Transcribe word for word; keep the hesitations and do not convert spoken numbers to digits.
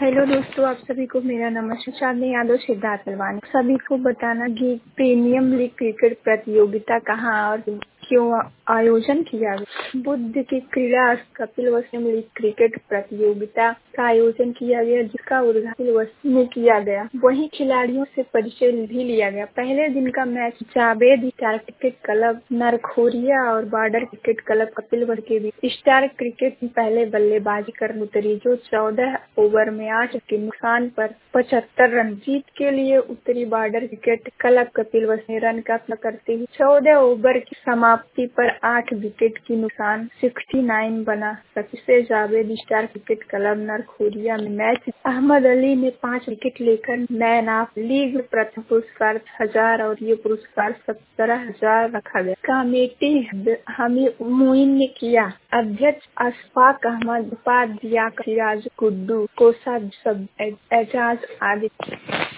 Hello दोस्तों, आप सभी को मेरा नमस्कार। चांदनी यादव, सिद्धार्थ अलवानी। सभी को बताना कि प्रीमियम लीग क्रिकेट प्रतियोगिता कहाँ और क्यों आयोजन किया गया। बुध की क्रीड़ा कपिल वस्तु लीग क्रिकेट प्रतियोगिता का आयोजन किया गया, जिसका उद्घाटन वस्तु में किया गया। वहीं खिलाड़ियों से परिचय भी लिया गया। पहले दिन का match Javed star cricket club Narkhoria और बॉर्डर क्रिकेट क्लब कपिल वस्तु के बीच। स्टार क्रिकेट में पहले बल्लेबाजी कर उतरी, जो चौदह ओवर में आठ के नुकसान पर पचहत्तर रन जीत के लिए उतरी। बॉर्डर क्रिकेट क्लब कपिल वस्तु ने रन का पीछा करते हुए चौदह ओवर की समाप्ति पर आठ विकेट की नुकसान उनहत्तर बना सकी से Javed star cricket club Narkhoria में मैच। अहमद अली ने पांच विकेट लेकर मैन ऑफ लीग प्रथम पुरस्कार हजार और ये पुरस्कार सत्रह हजार रखा गया। कमेटी हमीद मोइन ने किया। अध्यक्ष अशफाक अहमद, उपाध्यक्ष सिराज गुड्डू, कोषाध्यक्ष एजाज आदि।